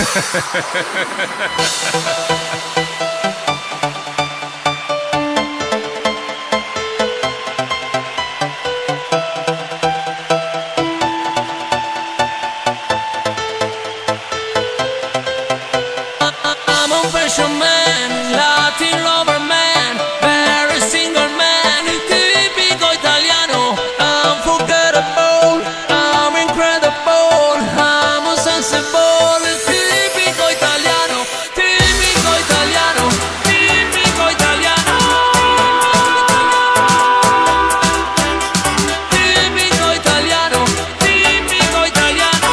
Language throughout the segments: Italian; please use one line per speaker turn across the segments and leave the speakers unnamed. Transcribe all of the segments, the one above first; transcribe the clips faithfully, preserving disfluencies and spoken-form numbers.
Fashion man, Latin lover man, very single man, il tipico italiano, unforgettable, I'm incredible, I'm unsensible, il tipico italiano, tipico italiano, tipico italiano, tipico italiano, tipico italiano.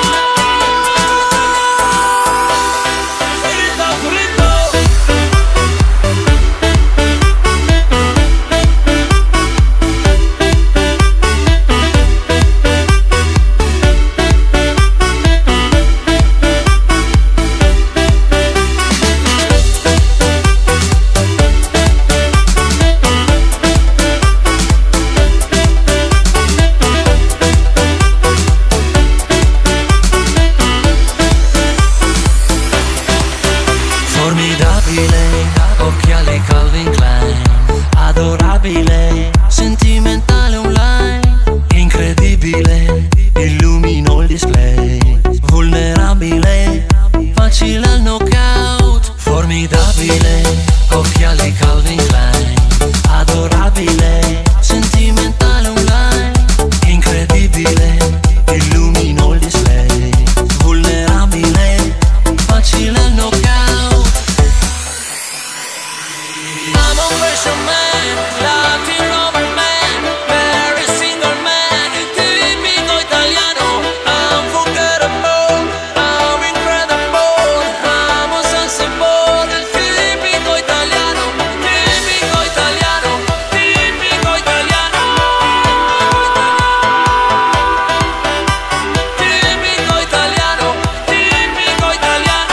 Formidabile, occhiali Calvin Klein, adorabile, sentimentale online, incredibile, illumino il display, vulnerabile, facile al knockout. Formidabile, occhiali Calvin Klein, adorabile, sentimentale online, incredibile, illumino il display, vulnerabile, facile al knockout. I'm a fashion man, Latin lover man, very single man, il tipico italiano, unforgettable, I'm incredible, I'm unsensible, il tipico italiano, tipico italiano, tipico italiano, tipico italiano, tipico italiano.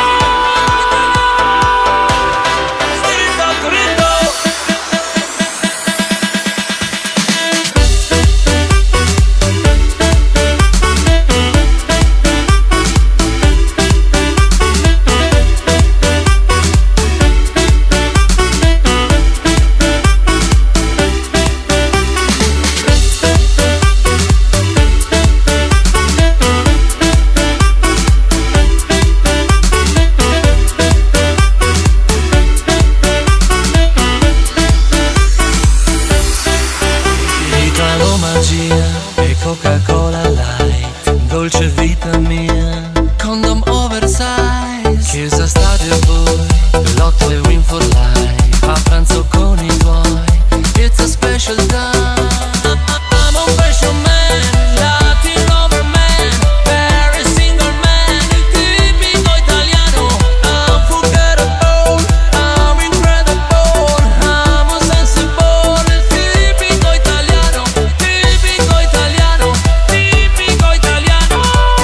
Magia e Coca-Cola Light, dolce vita mia, condom oversize, chiesa, stadio e poi lotto e win for life, a pranzo con i tuoi, it's a special time. I'm a fashion man, Latin lover man, very single man, il tipico italiano, unforgettable, I'm incredible, I'm unsensible, il tipico italiano, tipico italiano, tipico italiano,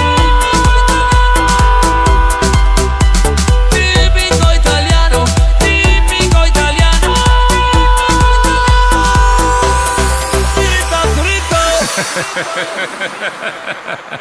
tipico italiano, tipico italiano. Frito, frito.